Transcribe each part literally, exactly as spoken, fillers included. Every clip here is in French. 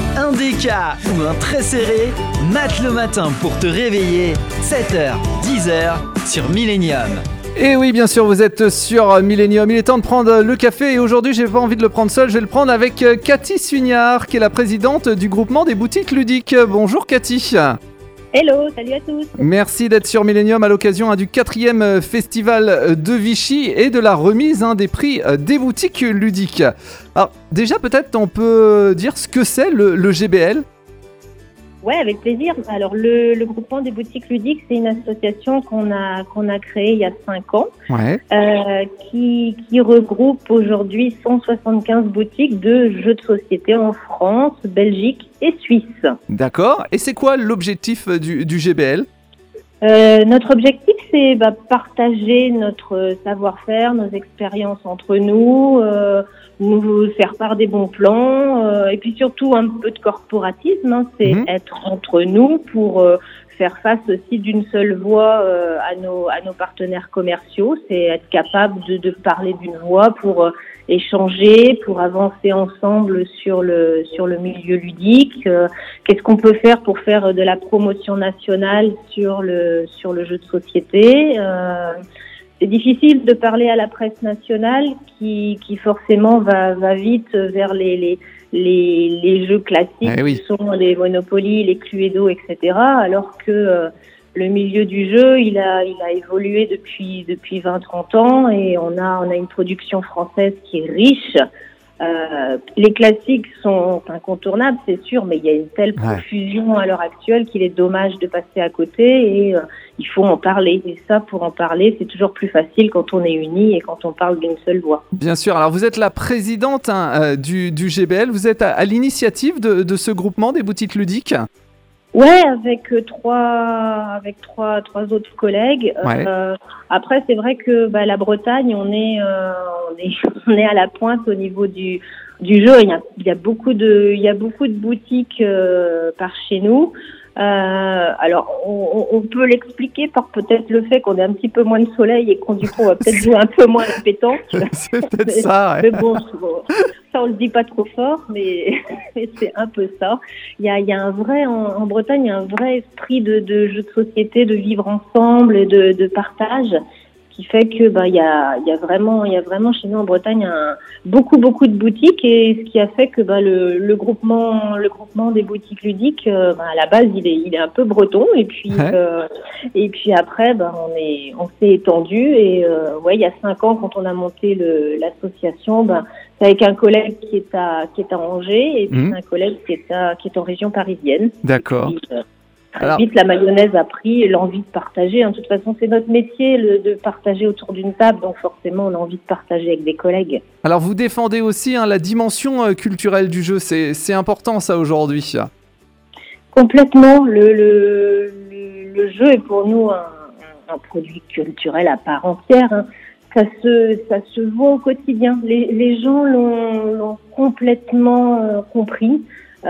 Un déca ou un très serré, mate le matin pour te réveiller, sept heures, dix heures sur Millennium. Et oui, bien sûr, vous êtes sur Millennium. Il est temps de prendre le café et aujourd'hui, j'ai pas envie de le prendre seul, je vais le prendre avec Cathy Sugnard, qui est la présidente du groupement des boutiques ludiques. Bonjour Cathy. Hello, salut à tous. Merci d'être sur Millennium à l'occasion hein, du quatrième festival de Vichy et de la remise hein, des prix des boutiques ludiques. Alors déjà, peut-être on peut dire ce que c'est le, le G B L. Ouais, avec plaisir. Alors le, le groupement des boutiques ludiques, c'est une association qu'on a qu'on a créée il y a cinq ans, ouais. euh, qui qui regroupe aujourd'hui cent soixante-quinze boutiques de jeux de société en France, Belgique et Suisse. D'accord. Et c'est quoi l'objectif du, du G B L ? Euh, notre objectif, c'est bah, partager notre savoir-faire, nos expériences entre nous, euh, nous faire part des bons plans, euh, et puis surtout un peu de corporatisme. Hein, c'est mmh. être entre nous pour euh, faire face aussi d'une seule voix euh, à nos à nos partenaires commerciaux. C'est être capable de, de parler d'une voix pour euh, échanger, pour avancer ensemble sur le sur le milieu ludique. Euh, qu'est-ce qu'on peut faire pour faire de la promotion nationale sur le sur le jeu de société. Euh, c'est difficile de parler à la presse nationale qui qui forcément va va vite vers les les les, les jeux classiques eh oui. qui sont les Monopoly, les Cluedo, et cetera. Alors que euh, le milieu du jeu, il a, il a évolué depuis, depuis vingt à trente ans et on a, on a une production française qui est riche. Euh, les classiques sont incontournables, c'est sûr, mais il y a une telle profusion à l'heure actuelle qu'il est dommage de passer à côté et euh, il faut en parler. Et ça, pour en parler, c'est toujours plus facile quand on est unis et quand on parle d'une seule voix. Bien sûr. Alors, vous êtes la présidente hein, euh, du, du G B L. Vous êtes à, à l'initiative de, de ce groupement des boutiques ludiques ? Ouais, avec euh, trois, avec trois, trois autres collègues. Ouais. Euh, après, c'est vrai que bah, la Bretagne, on est, euh, on est, on est à la pointe au niveau du, du jeu. Il y a, il y a beaucoup de, il y a beaucoup de boutiques euh, par chez nous. Euh, alors, on, on peut l'expliquer par peut-être le fait qu'on ait un petit peu moins de soleil et qu'on du coup on va peut-être jouer un peu moins à la pétanque. C'est peut-être ça. Ouais. Mais bon, bon, ça on le dit pas trop fort, mais, mais c'est un peu ça. Il y a, il y a un vrai en, en Bretagne, il y a un vrai esprit de, de jeu de société, de vivre ensemble, et de, de partage, qui fait que bah il y a, il y a vraiment, il y a vraiment chez nous en Bretagne un, beaucoup beaucoup de boutiques et ce qui a fait que bah le, le groupement, le groupement des boutiques ludiques, euh, bah, à la base il est, il est un peu breton et puis ouais. euh, et puis après bah on est, on s'est étendu et euh, ouais il y a cinq ans quand on a monté le, l'association, bah c'est avec un collègue qui est à qui est à Angers et puis mmh. un collègue qui est à qui est en région parisienne. D'accord. Et puis, euh, Très Alors, vite, la mayonnaise a pris l'envie de partager. De toute façon, c'est notre métier le, de partager autour d'une table, donc forcément, on a envie de partager avec des collègues. Alors, vous défendez aussi hein, la dimension euh, culturelle du jeu. C'est, c'est important, ça, aujourd'hui. Complètement. Le, le, le, le jeu est pour nous un, un produit culturel à part entière. Hein. Ça se, ça se voit au quotidien. Les, les gens l'ont, l'ont complètement euh, compris.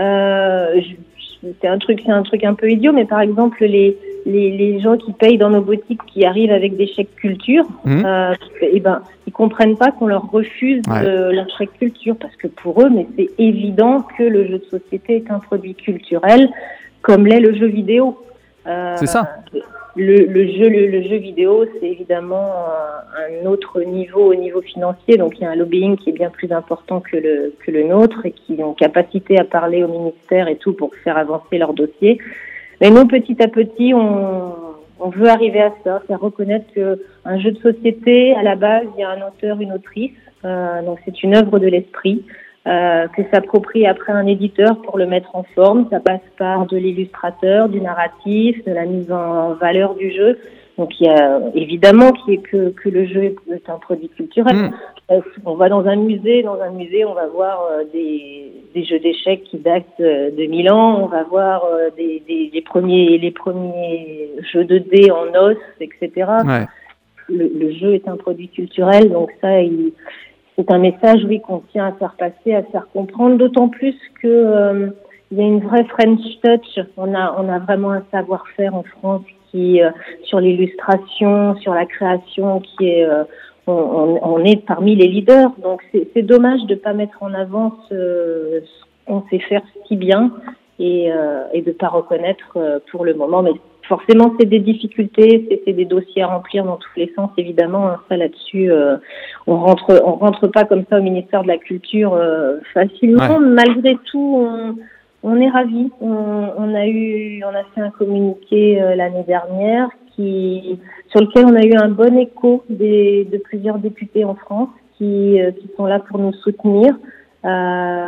Euh, je, C'est un truc, c'est un truc un peu idiot, mais par exemple les les, les gens qui payent dans nos boutiques, qui arrivent avec des chèques culture, mmh. euh, et ben ils comprennent pas qu'on leur refuse ouais. euh, leur chèque culture parce que pour eux, mais c'est évident que le jeu de société est un produit culturel, comme l'est le jeu vidéo. Euh, c'est ça. Le, le jeu, le, le jeu vidéo, c'est évidemment un, un autre niveau au niveau financier. Donc il y a un lobbying qui est bien plus important que le que le nôtre et qui ont capacité à parler au ministère et tout pour faire avancer leur dossier. Mais nous, petit à petit, on, on veut arriver à ça, faire reconnaître que un jeu de société, à la base, il y a un auteur, une autrice. Euh, donc c'est une œuvre de l'esprit. Euh, que s'approprie après un éditeur pour le mettre en forme. Ça passe par de l'illustrateur, du narratif, de la mise en valeur du jeu. Donc il y a évidemment qui est que, que le jeu est un produit culturel. Mmh. Euh, on va dans un musée, dans un musée on va voir euh, des, des jeux d'échecs qui datent euh, de mille ans, on va voir euh, des, des, les, premiers, les premiers jeux de dés en os, et cetera. Ouais. Le, le jeu est un produit culturel, donc ça il c'est un message, oui, qu'on tient à faire passer, à faire comprendre, d'autant plus que euh, il y a une vraie French touch. On a, on a vraiment un savoir-faire en France qui, euh, sur l'illustration, sur la création, qui est, euh, on, on est parmi les leaders. Donc c'est, c'est dommage de pas mettre en avant ce, ce on sait faire si bien et, euh, et de pas reconnaître euh, pour le moment. Mais forcément, c'est des difficultés, c'est, c'est des dossiers à remplir dans tous les sens, évidemment. Hein, ça là-dessus, euh, on rentre, on rentre pas comme ça au ministère de la Culture euh, facilement. Ouais. Malgré tout, on, on est ravis. On, on a eu, on a fait un communiqué euh, l'année dernière qui, sur lequel on a eu un bon écho des, de plusieurs députés en France qui, euh, qui sont là pour nous soutenir. Euh,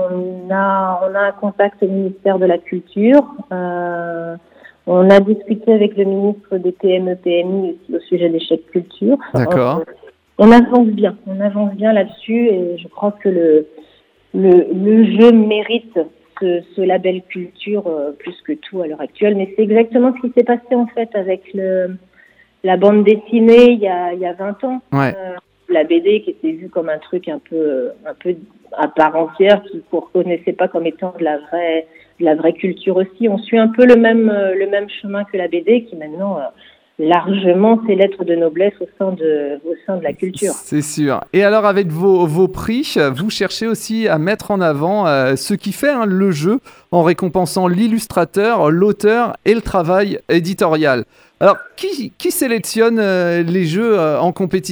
on a, on a un contact au ministère de la Culture. Euh, On a discuté avec le ministre des P M E P M I aussi au sujet des chèques culture. D'accord. On, on avance bien, on avance bien là-dessus et je crois que le le, le jeu mérite ce, ce label culture euh, plus que tout à l'heure actuelle. Mais c'est exactement ce qui s'est passé en fait avec le la bande dessinée il y a il y a vingt ans. Ouais. Euh, la B D qui était vue comme un truc un peu un peu à part entière, qui ne reconnaissait pas comme étant de la vraie de la vraie culture aussi. On suit un peu le même euh, le même chemin que la B D qui maintenant euh, largement ses lettres de noblesse au sein de au sein de la culture. C'est sûr. Et alors avec vos vos prix, vous cherchez aussi à mettre en avant euh, ce qui fait hein, le jeu en récompensant l'illustrateur, l'auteur et le travail éditorial. Alors qui qui sélectionne euh, les jeux euh, en compétition ?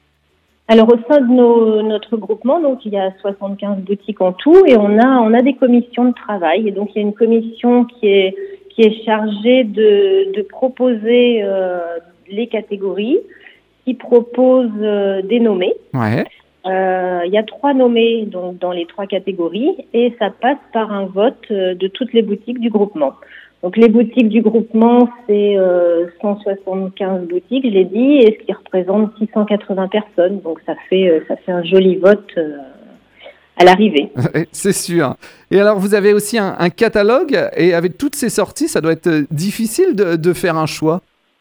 Alors au sein de nos, notre groupement, donc il y a soixante-quinze boutiques en tout et on a on a des commissions de travail et donc il y a une commission qui est qui est chargée de de proposer euh, les catégories, qui propose euh, des nommés. Ouais. Euh, il y a trois nommés donc dans les trois catégories et ça passe par un vote euh, de toutes les boutiques du groupement. Donc les boutiques du groupement, c'est euh, cent soixante-quinze boutiques, je l'ai dit, et ce qui représente six cent quatre-vingts personnes. Donc ça fait euh, ça fait un joli vote euh, à l'arrivée. C'est sûr. Et alors vous avez aussi un, un catalogue, et avec toutes ces sorties, ça doit être difficile de, de faire un choix.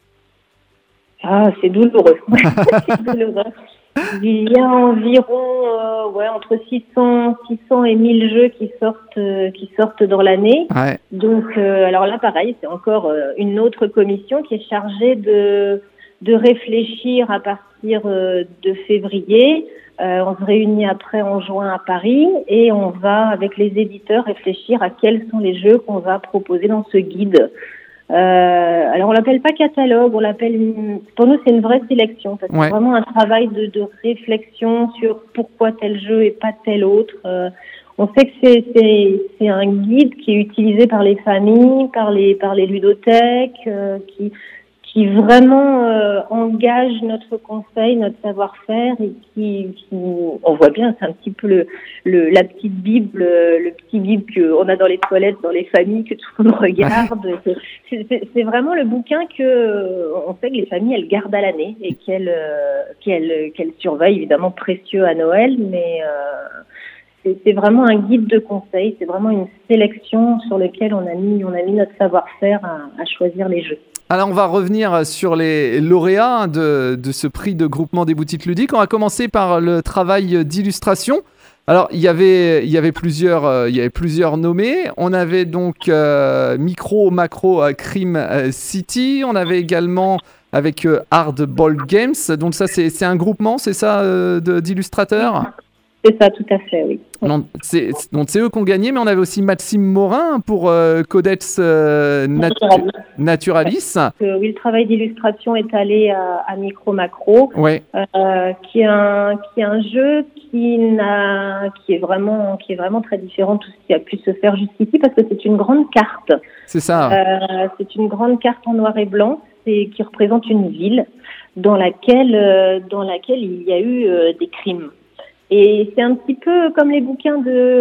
Ah, c'est douloureux. C'est douloureux. Il y a environ euh, ouais entre six cents et mille jeux qui sortent euh, qui sortent dans l'année. Ouais. Donc euh, alors là pareil, c'est encore euh, une autre commission qui est chargée de de réfléchir à partir euh, de février. Euh, on se réunit après en juin à Paris et on va avec les éditeurs réfléchir à quels sont les jeux qu'on va proposer dans ce guide. Euh, alors on l'appelle pas catalogue, on l'appelle une... pour nous c'est une vraie sélection parce que ouais. c'est vraiment un travail de, de réflexion sur pourquoi tel jeu et pas tel autre. Euh, on sait que c'est, c'est, c'est un guide qui est utilisé par les familles, par les par les ludothèques, euh, qui qui vraiment euh, engage notre conseil, notre savoir-faire et qui, qui on voit bien, c'est un petit peu le, le la petite bible, le petit bible qu'on a dans les toilettes, dans les familles, que tout le monde regarde. C'est, c'est, c'est vraiment le bouquin que on sait que les familles elles gardent à l'année et qu'elles euh, qu'elles qu'elles surveillent, évidemment précieux à Noël, mais euh, c'est, c'est vraiment un guide de conseil, c'est vraiment une sélection sur laquelle on a mis on a mis notre savoir-faire à, à choisir les jeux. Alors, on va revenir sur les lauréats de, de ce prix de groupement des boutiques ludiques. On va commencer par le travail d'illustration. Alors, il y avait, il y avait, plusieurs, euh, il y avait plusieurs nommés. On avait donc euh, Micro, Macro, euh, Crime euh, City. On avait également avec euh, Hardball Games. Donc ça, c'est, c'est un groupement, c'est ça, euh, de, d'illustrateurs ? C'est ça, tout à fait, oui. Non, c'est, donc c'est eux qui ont gagné, mais on avait aussi Maxime Morin pour euh, Codex euh, Nat- Naturalis. Euh, oui, le travail d'illustration est allé à, à Micro Macro, ouais. euh, qui est un qui est un jeu qui n'a qui est vraiment qui est vraiment très différent de tout ce qui a pu se faire jusqu'ici parce que c'est une grande carte. C'est ça. Euh, c'est une grande carte en noir et blanc, c'est qui représente une ville dans laquelle euh, dans laquelle il y a eu euh, des crimes. Et c'est un petit peu comme les bouquins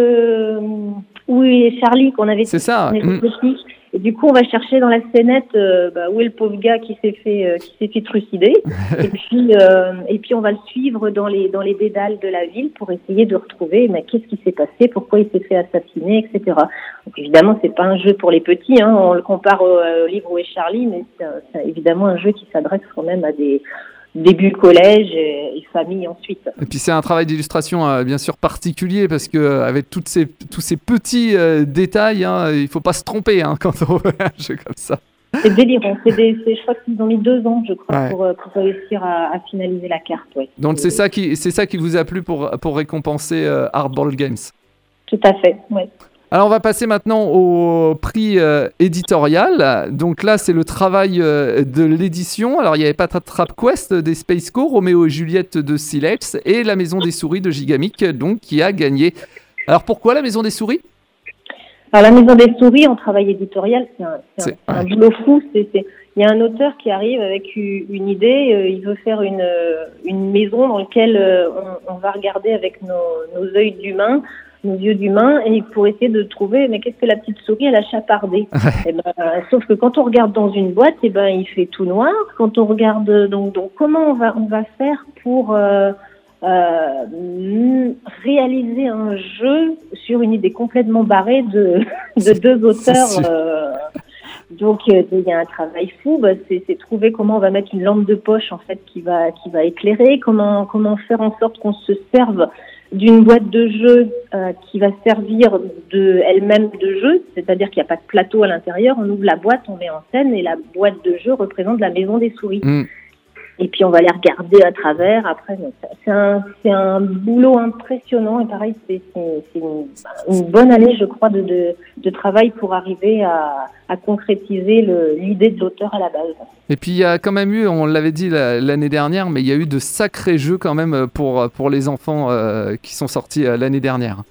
de où est Charlie qu'on avait. C'est ça. Mmh. Et du coup, on va chercher dans la scénette euh, bah, où est le pauvre gars qui s'est fait euh, qui s'est fait trucider. et puis euh, et puis on va le suivre dans les dans les dédales de la ville pour essayer de retrouver mais qu'est-ce qui s'est passé, pourquoi il s'est fait assassiner, et cetera. Donc évidemment, c'est pas un jeu pour les petits. Hein, on le compare au, au livre où est Charlie, mais c'est, c'est évidemment un jeu qui s'adresse quand même à des début collège et, et famille ensuite. Et puis c'est un travail d'illustration euh, bien sûr particulier parce que euh, avec toutes ces, tous ces petits euh, détails, hein, il faut pas se tromper hein, quand on fait un jeu comme ça. C'est délirant. C'est des, c'est, je crois qu'ils ont mis deux ans, je crois, ouais. pour, pour réussir à, à finaliser la carte. Ouais. Donc c'est ça qui, c'est ça qui vous a plu pour, pour récompenser euh, Hardball Games. Tout à fait, oui. Alors on va passer maintenant au prix euh, éditorial. Donc là c'est le travail euh, de l'édition. Alors il y avait Patrap Quest des Spaceco, Roméo et Juliette de Silex et La Maison des Souris de Gigamic, donc qui a gagné. Alors pourquoi La Maison des Souris ? Alors La Maison des Souris en travail éditorial, c'est un, c'est C'est- un, un ouais. boulot fou. C'est, c'est... Il y a un auteur qui arrive avec u- une idée, euh, il veut faire une, euh, une maison dans laquelle euh, on, on va regarder avec nos, nos yeux d'humain, nos yeux d'humain, et pour essayer de trouver, mais qu'est-ce que la petite souris, elle a chapardé. Eh ben, sauf que quand on regarde dans une boîte, eh ben, il fait tout noir. Quand on regarde, donc, donc comment on va, on va faire pour euh, euh, réaliser un jeu sur une idée complètement barrée de, de deux auteurs. c'est sûr. Euh, donc euh, il y a un travail fou, bah, c'est, c'est trouver comment on va mettre une lampe de poche en fait qui va qui va éclairer, comment comment faire en sorte qu'on se serve d'une boîte de jeu euh, qui va servir de elle-même de jeu, c'est-à-dire qu'il n'y a pas de plateau à l'intérieur, on ouvre la boîte, on met en scène et la boîte de jeu représente la maison des souris. Mm. Et puis on va les regarder à travers. Après, donc, c'est un c'est un boulot impressionnant et pareil, c'est c'est, c'est une, une bonne année, je crois, de de, de travail pour arriver à, à concrétiser le, l'idée de l'auteur à la base. Et puis il y a quand même eu, on l'avait dit la- l'année dernière, mais il y a eu de sacrés jeux quand même pour, pour les enfants euh, qui sont sortis euh, l'année dernière.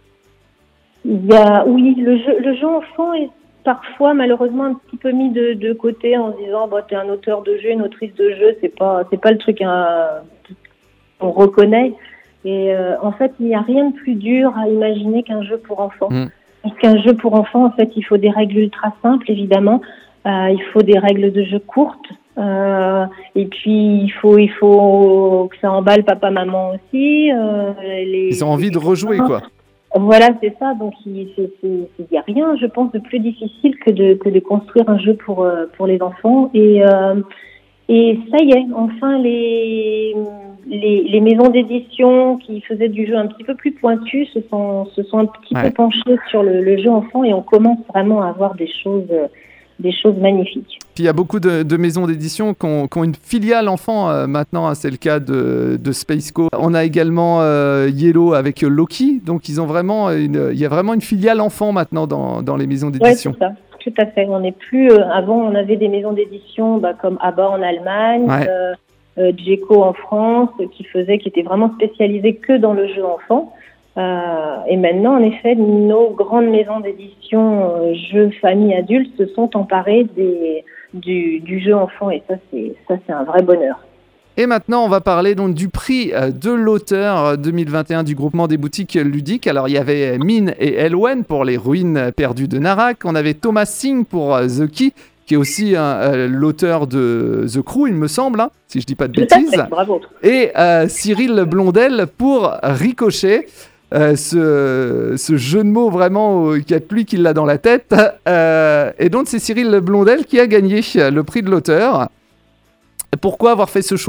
Il y a, oui, le jeu, le jeu enfant est parfois malheureusement un petit peu mis de, de côté en se disant bah t'es un auteur de jeu, une autrice de jeu, c'est pas c'est pas le truc hein, qu'on reconnaît. Et euh, en fait il n'y a rien de plus dur à imaginer qu'un jeu pour enfants. Mm. Parce qu'un jeu pour enfants en fait il faut des règles ultra simples évidemment, euh, il faut des règles de jeu courtes. Euh, et puis il faut il faut que ça emballe papa maman aussi. Euh, les, Ils ont envie de rejouer quoi. Voilà, c'est ça. Donc, il n'y a rien, je pense, de plus difficile que de, que de construire un jeu pour, euh, pour les enfants. Et, euh, et ça y est, enfin, les, les, les maisons d'édition qui faisaient du jeu un petit peu plus pointu se sont, se sont un petit Ouais. peu penchées sur le, le jeu enfant et on commence vraiment à avoir des choses, euh, des choses magnifiques. Puis il y a beaucoup de, de maisons d'édition qui ont, qui ont une filiale enfant euh, maintenant, hein, c'est le cas de, de Spaceco. On a également euh, Yellow avec Loki, donc ils ont vraiment une, il y a vraiment une filiale enfant maintenant dans, dans les maisons Ouais, d'édition. c'est ça. Tout à fait. On n'est plus. Euh, avant, on avait des maisons d'édition bah, comme Abba en Allemagne, Ouais. euh, euh, Djeco en France, euh, qui faisaient, qui étaient vraiment spécialisées que dans le jeu enfant. Euh, et maintenant, en effet, nos grandes maisons d'édition euh, jeux famille adulte se sont emparées des, du, du jeu enfant. Et ça, c'est ça, c'est un vrai bonheur. Et maintenant, on va parler donc du prix euh, de l'auteur euh, deux mille vingt et un du groupement des boutiques ludiques. Alors, il y avait Mine et Elwen pour Les Ruines perdues de Narak. On avait Thomas Singh pour euh, The Key, qui est aussi euh, l'auteur de The Crew, il me semble, hein, si je dis pas de Tout à bêtises. fait. Bravo. Et euh, Cyril Blondel pour Ricochet. Euh, ce, ce jeu de mots vraiment, il n'y a que lui qui l'a dans la tête. Euh, et donc, c'est Cyril Blondel qui a gagné le prix de l'auteur. Pourquoi avoir fait ce choix ?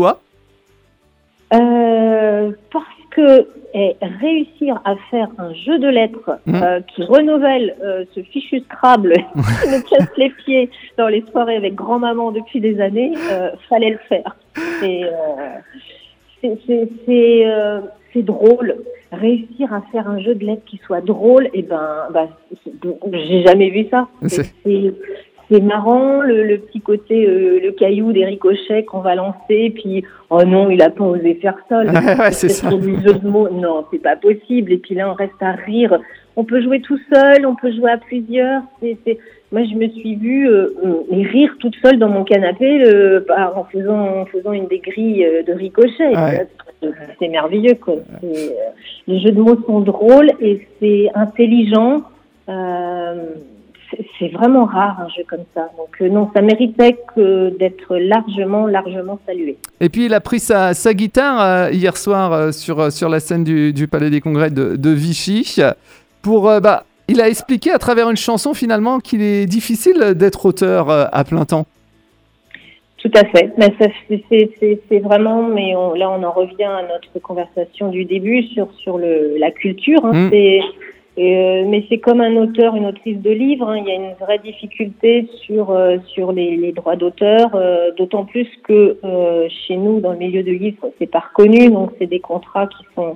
Euh, parce que eh, réussir à faire un jeu de lettres Mmh. euh, qui renouvelle euh, ce fichu Scrabble qui nous casse les pieds dans les soirées avec grand-maman depuis des années, euh, fallait le faire. Et, euh, c'est, c'est, c'est, euh, c'est drôle. Réussir à faire un jeu de lettres qui soit drôle, et ben, bah, c'est- j'ai jamais vu ça. C'est, C'est- c'est, c'est marrant, le, le petit côté, euh, le caillou des ricochets qu'on va lancer, puis oh non, il a pas osé faire ça. Le, Ouais, c'est ça. trop du jeu de mots, non, c'est pas possible. Et puis là, on reste à rire. On peut jouer tout seul, on peut jouer à plusieurs. C'est, c'est... Moi, je me suis vue euh, euh, rire toute seule dans mon canapé euh, par- en faisant, en faisant une des grilles euh, de ricochet. Ouais. C'est, c'est merveilleux, quoi. C'est, euh, les jeux de mots sont drôles et c'est intelligent. Euh, c'est, c'est vraiment rare un jeu comme ça. Donc euh, non, ça méritait que d'être largement, largement salué. Et puis il a pris sa, sa guitare euh, hier soir euh, sur, sur la scène du, du Palais des Congrès de, de Vichy. Pour, euh, bah, il a expliqué à travers une chanson finalement qu'il est difficile d'être auteur euh, à plein temps. Tout à fait. Mais ça, c'est, c'est, c'est, c'est vraiment, mais on, là on en revient à notre conversation du début sur, sur le, la culture. Hein. Mm. C'est, euh, mais c'est comme un auteur, une autrice de livre. Hein. Il y a une vraie difficulté sur, euh, sur les, les droits d'auteur, euh, d'autant plus que euh, chez nous, dans le milieu de livre, c'est pas reconnu. Donc c'est des contrats qui sont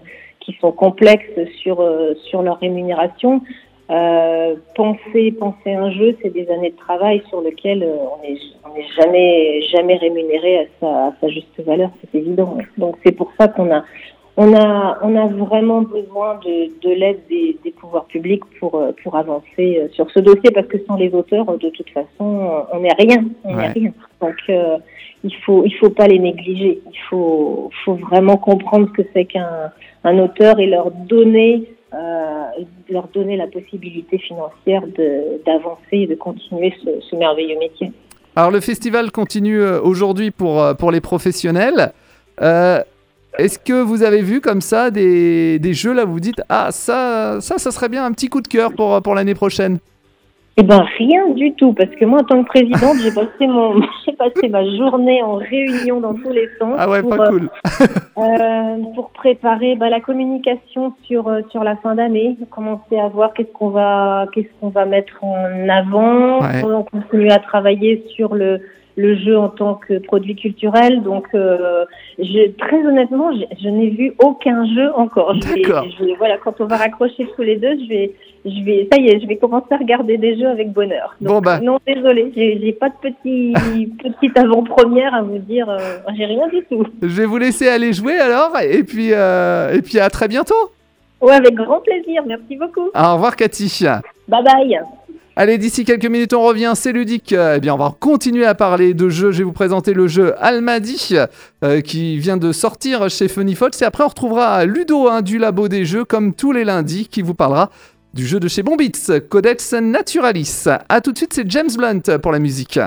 qui sont complexes sur euh, sur leur rémunération. Euh, penser penser un jeu, c'est des années de travail sur lequel euh, on n'est on est jamais jamais rémunéré à sa, à sa juste valeur, c'est évident. Donc c'est pour ça qu'on a on a on a vraiment besoin de, de l'aide des, des pouvoirs publics pour pour avancer sur ce dossier, parce que sans les auteurs, de toute façon, on n'est rien, on n'est ouais. rien. Donc euh, il faut il faut pas les négliger. Il faut faut vraiment comprendre ce que c'est qu'un un auteur et leur donner Euh, leur donner la possibilité financière de, d'avancer et de continuer ce, ce merveilleux métier. Alors le festival continue aujourd'hui pour, pour les professionnels. Euh, est-ce que vous avez vu comme ça des, des jeux là où vous dites « Ah, ça, ça, ça serait bien un petit coup de cœur pour, pour l'année prochaine » ? Eh ben rien du tout, parce que moi en tant que présidente, j'ai passé mon, j'ai passé ma journée en réunion dans tous les sens. Ah ouais, pour, pas cool. euh, pour préparer bah, la communication sur sur la fin d'année, commencer à voir qu'est-ce qu'on va qu'est-ce qu'on va mettre en avant. Ouais. On continue à travailler sur le le jeu en tant que produit culturel. Donc, euh, je, très honnêtement, je, je n'ai vu aucun jeu encore. Je vais, je vais, voilà, quand on va raccrocher tous les deux, je vais, je vais, ça y est, je vais commencer à regarder des jeux avec bonheur. Donc, bon bah. Non, désolé, j'ai, j'ai pas de petit, petite avant-première à vous dire. Euh, j'ai rien du tout. Je vais vous laisser aller jouer alors, et puis, euh, et puis à très bientôt. Ouais, avec grand plaisir. Merci beaucoup. Au revoir, Cathy. Bye bye. Allez, d'ici quelques minutes, on revient, c'est ludique. Eh bien, on va continuer à parler de jeux. Je vais vous présenter le jeu Almadi, euh, qui vient de sortir chez Funny Fox. Et après, on retrouvera Ludo, hein, du Labo des Jeux, comme tous les lundis, qui vous parlera du jeu de chez Bombits, Codex Naturalis. A tout de suite, c'est James Blunt pour la musique.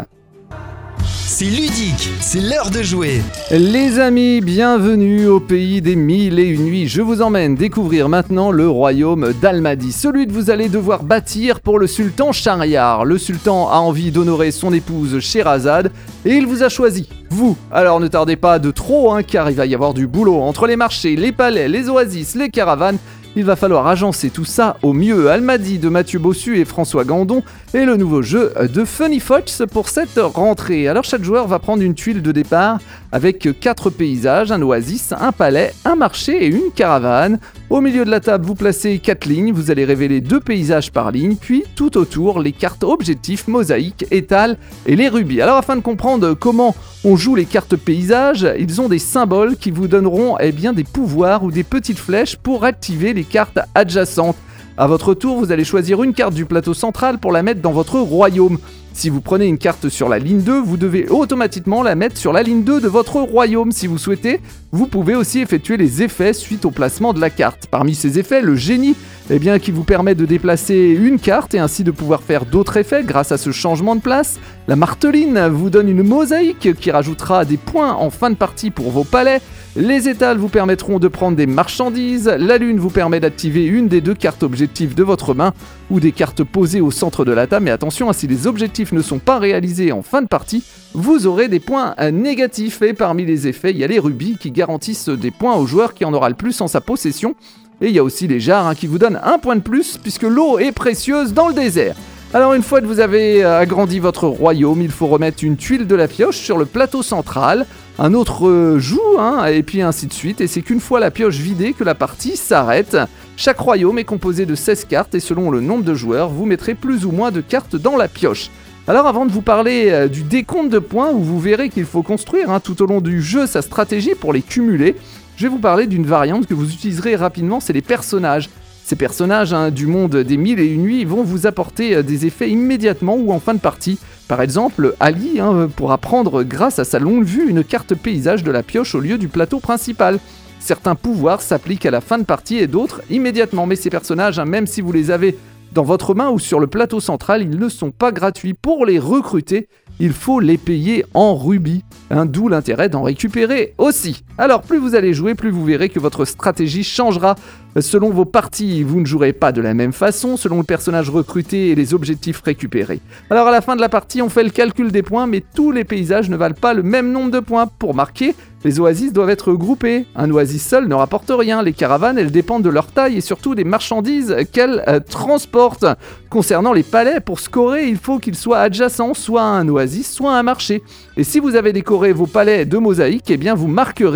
C'est ludique, c'est l'heure de jouer. Les amis, bienvenue au pays des mille et une nuits. Je vous emmène découvrir maintenant le royaume d'Almadi, celui que vous allez devoir bâtir pour le sultan Shahryar. Le sultan a envie d'honorer son épouse Sherazade et il vous a choisi, vous. Alors ne tardez pas de trop, hein, car il va y avoir du boulot entre les marchés, les palais, les oasis, les caravanes. Il va falloir agencer tout ça au mieux. Almadi de Mathieu Bossu et François Gandon est le nouveau jeu de Funny Fox pour cette rentrée. Alors chaque joueur va prendre une tuile de départ avec quatre paysages, un oasis, un palais, un marché et une caravane. Au milieu de la table, vous placez quatre lignes, vous allez révéler deux paysages par ligne, puis tout autour, les cartes objectifs, mosaïques, étals et les rubis. Alors afin de comprendre comment on joue les cartes paysages, ils ont des symboles qui vous donneront eh bien, des pouvoirs ou des petites flèches pour activer les cartes adjacentes. À votre tour, vous allez choisir une carte du plateau central pour la mettre dans votre royaume. Si vous prenez une carte sur la ligne deux, vous devez automatiquement la mettre sur la ligne deux de votre royaume. Si vous souhaitez, vous pouvez aussi effectuer les effets suite au placement de la carte. Parmi ces effets, le génie, eh bien, qui vous permet de déplacer une carte et ainsi de pouvoir faire d'autres effets grâce à ce changement de place. La marteline vous donne une mosaïque qui rajoutera des points en fin de partie pour vos palais. Les étals vous permettront de prendre des marchandises. La lune vous permet d'activer une des deux cartes objectifs de votre main ou des cartes posées au centre de la table. Mais attention, si les objectifs ne sont pas réalisés en fin de partie, vous aurez des points négatifs. Et parmi les effets, il y a les rubis qui garantissent des points au joueur qui en aura le plus en sa possession. Et il y a aussi les jarres, hein, qui vous donnent un point de plus puisque l'eau est précieuse dans le désert. Alors une fois que vous avez agrandi votre royaume, il faut remettre une tuile de la pioche sur le plateau central. Un autre joue, hein, et puis ainsi de suite. Et c'est qu'une fois la pioche vidée que la partie s'arrête. Chaque royaume est composé de seize cartes et selon le nombre de joueurs, vous mettrez plus ou moins de cartes dans la pioche. Alors avant de vous parler euh, du décompte de points, où vous verrez qu'il faut construire hein, tout au long du jeu sa stratégie pour les cumuler, je vais vous parler d'une variante que vous utiliserez rapidement, c'est les personnages. Ces personnages hein, du monde des mille et une nuits vont vous apporter euh, des effets immédiatement ou en fin de partie. Par exemple, Ali hein, pourra prendre grâce à sa longue vue une carte paysage de la pioche au lieu du plateau principal. Certains pouvoirs s'appliquent à la fin de partie et d'autres immédiatement, mais ces personnages, hein, même si vous les avez dans votre main ou sur le plateau central, ils ne sont pas gratuits. Pour les recruter, il faut les payer en rubis, hein, d'où l'intérêt d'en récupérer aussi. Alors plus vous allez jouer, plus vous verrez que votre stratégie changera. Selon vos parties, vous ne jouerez pas de la même façon, selon le personnage recruté et les objectifs récupérés. Alors à la fin de la partie, on fait le calcul des points, mais tous les paysages ne valent pas le même nombre de points. Pour marquer, les oasis doivent être groupées. Un oasis seul ne rapporte rien. Les caravanes, elles dépendent de leur taille et surtout des marchandises qu'elles euh, transportent. Concernant les palais, pour scorer, il faut qu'ils soient adjacents, soit à un oasis, soit à un marché. Et si vous avez décoré vos palais de mosaïques, eh bien vous marquerez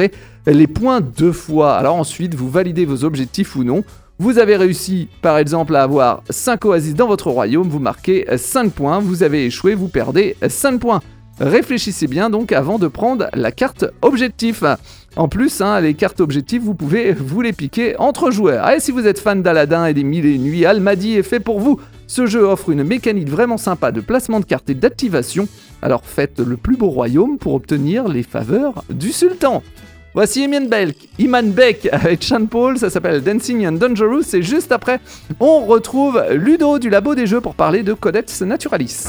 les points deux fois. Alors ensuite, vous validez vos objectifs ou non. Vous avez réussi, par exemple, à avoir cinq oasis dans votre royaume, vous marquez cinq points. Vous avez échoué, vous perdez cinq points. Réfléchissez bien donc avant de prendre la carte objectif. En plus, hein, les cartes objectifs, vous pouvez vous les piquer entre joueurs. Et si vous êtes fan d'Aladin et des Mille et Une Nuits, Almadi est fait pour vous. Ce jeu offre une mécanique vraiment sympa de placement de cartes et d'activation. Alors faites le plus beau royaume pour obtenir les faveurs du sultan. Voici Iman Beck, Iman Beck avec Sean Paul, ça s'appelle Dancing and Dangerous, et juste après, on retrouve Ludo du Labo des Jeux pour parler de Codex Naturalis.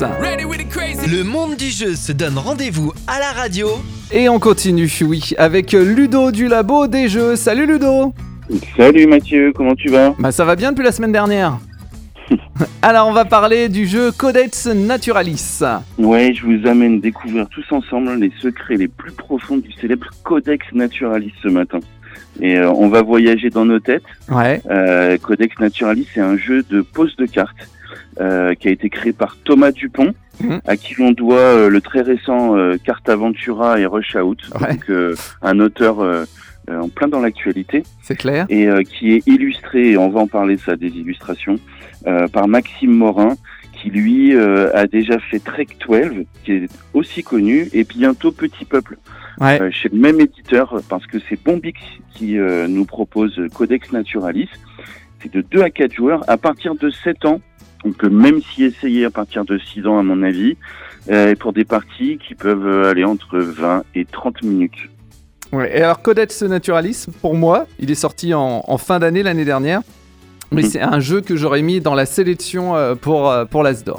Le monde du jeu se donne rendez-vous à la radio. Et on continue, oui, avec Ludo du Labo des Jeux. Salut Ludo. Salut Mathieu, comment tu vas ? Bah ça va bien depuis la semaine dernière. Alors on va parler du jeu Codex Naturalis. Ouais, je vous amène découvrir tous ensemble les secrets les plus profonds du célèbre Codex Naturalis ce matin. Et euh, on va voyager dans nos têtes. Ouais. Euh, Codex Naturalis, c'est un jeu de pose de cartes euh, qui a été créé par Thomas Dupont, mmh. à qui l'on doit euh, le très récent euh, Cartaventura et Rush Out, ouais. donc euh, un auteur euh, euh, en plein dans l'actualité. C'est clair. Et euh, qui est illustré, et on va en parler ça, des illustrations, euh, par Maxime Morin, qui lui euh, a déjà fait Trek douze, qui est aussi connu, et bientôt Petit Peuple, ouais. euh, chez le même éditeur, parce que c'est Bombix qui euh, nous propose Codex Naturalis. C'est de deux à quatre joueurs, à partir de sept ans. On peut même s'y essayer à partir de six ans, à mon avis, euh, pour des parties qui peuvent aller entre vingt et trente minutes. Ouais, et alors Codex Naturalis, pour moi, il est sorti en, en fin d'année l'année dernière, mais mmh. c'est un jeu que j'aurais mis dans la sélection pour, pour l'As d'Or.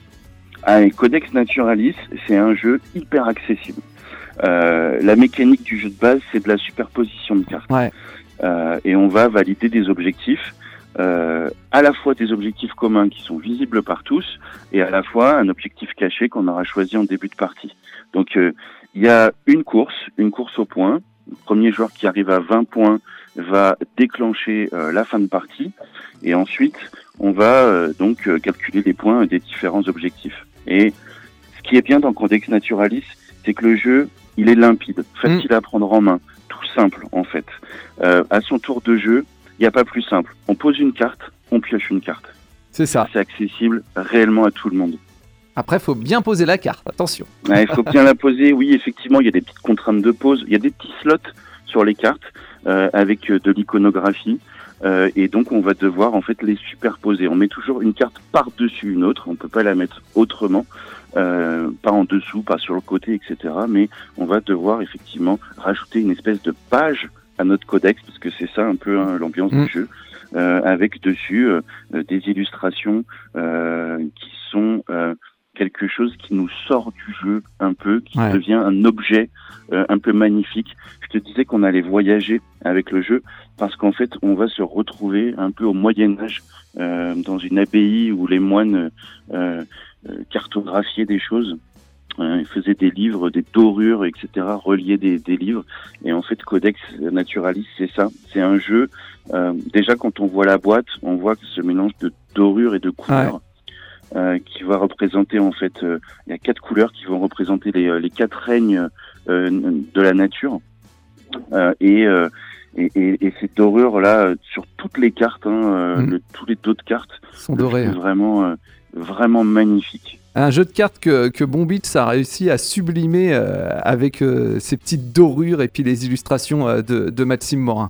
Ah, et Codex Naturalis, c'est un jeu hyper accessible. Euh, la mécanique du jeu de base, c'est de la superposition de cartes. Ouais. Euh, et on va valider des objectifs, euh, à la fois des objectifs communs qui sont visibles par tous, et à la fois un objectif caché qu'on aura choisi en début de partie. Donc, euh, il y a une course, une course au point. Le premier joueur qui arrive à vingt points va déclencher euh, la fin de partie. Et ensuite, on va euh, donc euh, calculer les points des différents objectifs. Et ce qui est bien dans Codex Naturalis, c'est que le jeu, il est limpide, facile mmh. à prendre en main, tout simple en fait. Euh, à son tour de jeu, il n'y a pas plus simple. On pose une carte, on pioche une carte. C'est ça. C'est accessible réellement à tout le monde. Après, il faut bien poser la carte, attention. Il ouais, faut bien la poser, oui, effectivement, il y a des petites contraintes de pose. Il y a des petits slots sur les cartes euh, avec de l'iconographie. Euh, et donc, on va devoir en fait les superposer. On met toujours une carte par-dessus une autre. On ne peut pas la mettre autrement, euh, pas en dessous, pas sur le côté, et cetera. Mais on va devoir effectivement rajouter une espèce de page à notre codex, parce que c'est ça un peu hein, l'ambiance mmh. du jeu, euh, avec dessus euh, des illustrations euh, qui sont... Euh, quelque chose qui nous sort du jeu un peu, qui ouais. devient un objet euh, un peu magnifique. Je te disais qu'on allait voyager avec le jeu parce qu'en fait, on va se retrouver un peu au Moyen-Âge euh, dans une abbaye où les moines euh, euh, cartographiaient des choses. Euh, ils faisaient des livres, des dorures, et cetera, reliaient des, des livres. Et en fait, Codex Naturalis, c'est ça. C'est un jeu. Euh, déjà, quand on voit la boîte, on voit que ce mélange de dorures et de couleurs. Ouais. Euh, qui va représenter en fait, euh, il y a quatre couleurs qui vont représenter les, les quatre règnes euh, de la nature euh, et, euh, et, et, et ces dorures là sur toutes les cartes, hein, euh, mmh. le, tous les dos de cartes sont dorés. C'est vraiment, euh, vraiment magnifique. Un jeu de cartes que, que Bombitz a réussi à sublimer euh, avec euh, ses petites dorures et puis les illustrations euh, de, de Maxime Morin.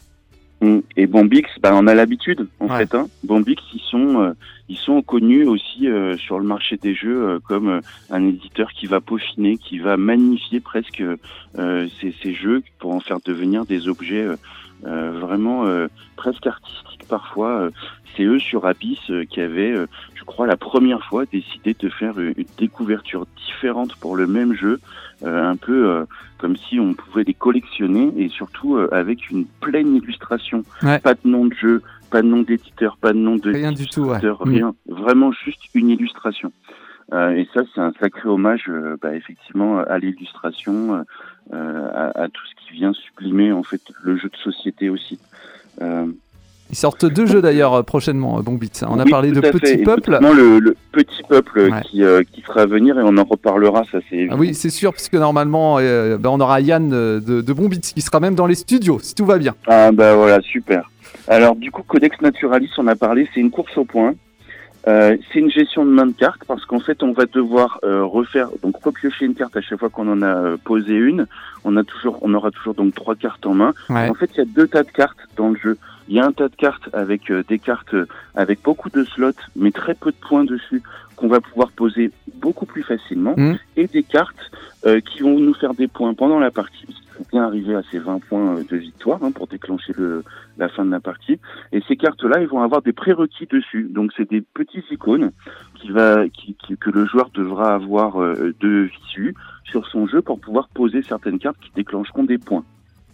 Et Bombix, bah, on a l'habitude en ouais. fait. Hein. Bombix, ils sont, euh, ils sont connus aussi euh, sur le marché des jeux euh, comme euh, un éditeur qui va peaufiner, qui va magnifier presque euh, ces, ces jeux pour en faire devenir des objets euh, euh, vraiment euh, presque artistiques parfois. Euh, c'est eux sur Abyss euh, qui avaient, euh, je crois, la première fois décidé de faire une, une découverture différente pour le même jeu, euh, un peu euh, comme si on pouvait les collectionner et surtout euh, avec une pleine illustration. Ouais. Pas de nom de jeu, pas de nom d'éditeur, pas de nom de rien du tout, ouais. rien. Mmh. Vraiment juste une illustration. Euh, et ça, c'est un sacré hommage, euh, bah, effectivement, à l'illustration, euh, à, à tout ce qui vient sublimer en fait le jeu de société aussi. Euh, Ils sortent deux jeux d'ailleurs euh, prochainement, euh, Bon Beats. On a Oui, parlé de tout à Petit fait. Peuple. Effectivement, le, le Petit Peuple euh, Ouais. qui, euh, qui sera à venir et on en reparlera, ça c'est évident. Ah oui, c'est sûr, puisque normalement, euh, ben, on aura Yann euh, de, de Bon Beats qui sera même dans les studios, si tout va bien. Ah bah voilà, super. Alors du coup, Codex Naturalis, on a parlé, c'est une course au point. Euh, c'est une gestion de main de cartes parce qu'en fait, on va devoir euh, refaire, donc repiocher une carte à chaque fois qu'on en a euh, posé une. On a toujours, on aura toujours donc trois cartes en main. Ouais. En fait, il y a deux tas de cartes dans le jeu. Il y a un tas de cartes avec euh, des cartes euh, avec beaucoup de slots, mais très peu de points dessus, qu'on va pouvoir poser beaucoup plus facilement, Mmh. et des cartes euh, qui vont nous faire des points pendant la partie. Il faut bien arriver à ces vingt points de victoire hein, pour déclencher le, la fin de la partie. Et ces cartes-là, ils vont avoir des prérequis dessus. Donc, c'est des petits icônes qui va, qui, qui, que le joueur devra avoir euh, de visu sur son jeu pour pouvoir poser certaines cartes qui déclencheront des points.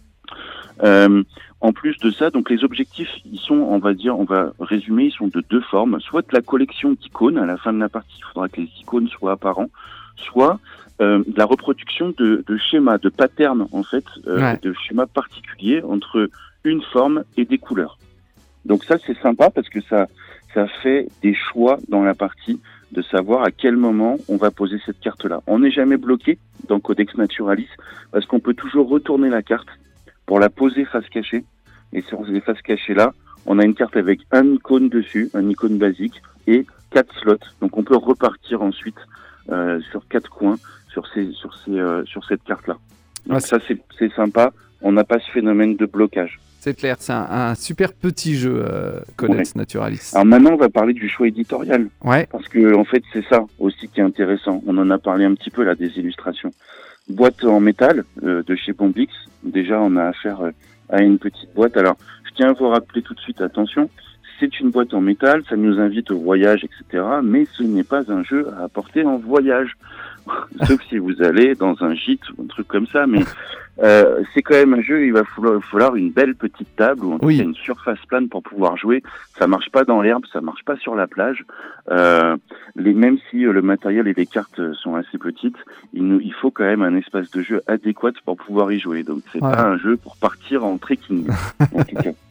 Euh, en plus de ça, donc les objectifs, ils sont, on va dire, on va résumer, ils sont de deux formes. Soit de la collection d'icônes, à la fin de la partie, il faudra que les icônes soient apparents, soit euh, de la reproduction de, de schémas, de patterns, en fait, euh, Ouais. de schémas particuliers entre une forme et des couleurs. Donc ça, c'est sympa parce que ça, ça fait des choix dans la partie de savoir à quel moment on va poser cette carte-là. On n'est jamais bloqué dans Codex Naturalis parce qu'on peut toujours retourner la carte pour la poser face cachée. Et sur les faces cachées-là, on a une carte avec un icône dessus, un icône basique, et quatre slots. Donc on peut repartir ensuite euh, sur quatre coins sur ces, sur ces, euh, sur cette carte-là. Donc Ouais, ça, c'est, c'est sympa. On n'a pas ce phénomène de blocage. C'est clair, c'est un, un super petit jeu, euh, Codex Naturalis. Alors maintenant, on va parler du choix éditorial. Ouais, Parce que en fait, c'est ça aussi qui est intéressant. On en a parlé un petit peu là des illustrations. Boîte en métal euh, de chez Bon Beats. Déjà, on a affaire euh, à une petite boîte. Alors, je tiens à vous rappeler tout de suite, attention, c'est une boîte en métal, ça nous invite au voyage, et cetera. Mais ce n'est pas un jeu à apporter en voyage. Sauf si vous allez dans un gîte ou un truc comme ça. Mais euh, c'est quand même un jeu, il va falloir, falloir une belle petite table ou en tout Oui. cas une surface plane pour pouvoir jouer. Ça marche pas dans l'herbe, ça marche pas sur la plage. Euh, les, même si euh, le matériel et les cartes euh, sont assez petites, il, nous, il faut quand même un espace de jeu adéquat pour pouvoir y jouer. Donc c'est Ouais. pas un jeu pour partir en trekking, en tout cas.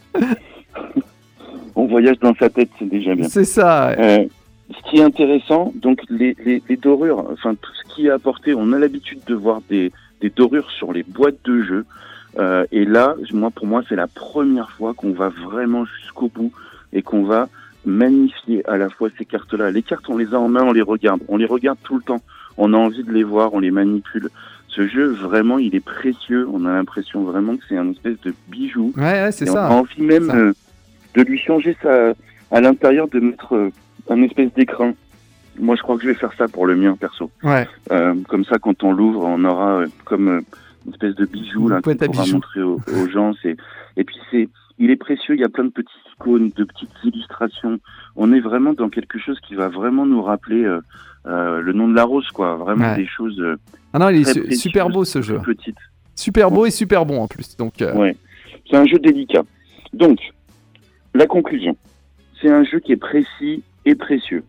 On voyage dans sa tête, c'est déjà bien. c'est ça. ouais. Euh, ce qui est intéressant, donc les, les, les dorures, enfin tout ce qui est apporté, on a l'habitude de voir des, des dorures sur les boîtes de jeu. Euh, et là, moi, pour moi, c'est la première fois qu'on va vraiment jusqu'au bout et qu'on va magnifier à la fois ces cartes-là. Les cartes, on les a en main, on les regarde, on les regarde tout le temps. On a envie de les voir, on les manipule. Ce jeu, vraiment, il est précieux. On a l'impression vraiment que c'est un espèce de bijou. Ouais, ouais, c'est Et on a ça. envie même Ça. euh, de lui changer sa, à l'intérieur, de mettre euh, un espèce d'écran. Moi, je crois que je vais faire ça pour le mien, perso. Ouais. Euh, comme ça, quand on l'ouvre, on aura euh, comme euh, une espèce de bijou Une là qu'on boîte à pourra bijoux. montrer aux, aux gens. C'est... Et puis, c'est, il est précieux. Il y a plein de petites icônes, de petites illustrations. On est vraiment dans quelque chose qui va vraiment nous rappeler euh, euh, le nom de la rose, quoi. Vraiment Ouais. des choses euh, Ah non, il est très su- précieuses, super beau ce jeu. petites. Super beau et super bon en plus. Donc, euh, Ouais, c'est un jeu délicat. Donc, la conclusion, c'est un jeu qui est précis et précieux.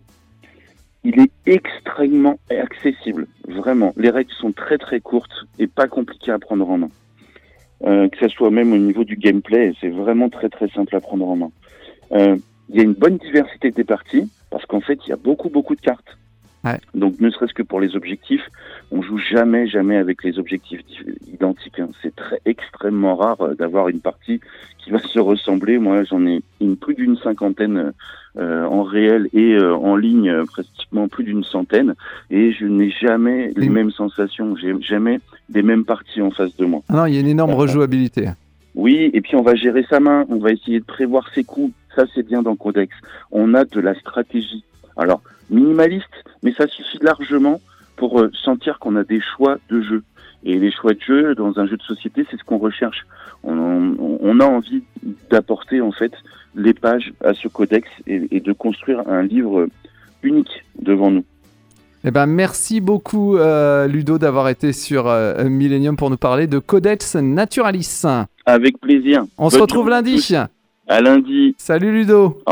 Il est extrêmement accessible, vraiment. Les règles sont très très courtes et pas compliquées à prendre en main. Euh, que ce soit même au niveau du gameplay, c'est vraiment très très simple à prendre en main. Euh, il y a une bonne diversité des parties, parce qu'en fait, il y a beaucoup beaucoup de cartes. Ouais. Donc, ne serait-ce que pour les objectifs, on joue jamais, jamais avec les objectifs identiques. Hein. C'est très extrêmement rare euh, d'avoir une partie qui va se ressembler. Moi, j'en ai une, plus d'une cinquantaine euh, en réel et euh, en ligne, euh, pratiquement plus d'une centaine. Et je n'ai jamais les Et- mêmes sensations. J'ai jamais les mêmes parties en face de moi. ah non, il y a une énorme rejouabilité. Oui, et puis on va gérer sa main. On va essayer de prévoir ses coups. Ça, c'est bien dans Codex. On a de la stratégie. Alors, minimaliste, mais ça suffit largement pour euh, sentir qu'on a des choix de jeu. Et les choix de jeu, dans un jeu de société, c'est ce qu'on recherche. On, on, on a envie d'apporter, en fait, les pages à ce codex et, et de construire un livre unique devant nous. Eh ben, merci beaucoup, euh, Ludo, d'avoir été sur euh, Millennium pour nous parler de Codex Naturalis. Avec plaisir. On se Bonne retrouve journée à lundi. tous. À lundi. Salut, Ludo.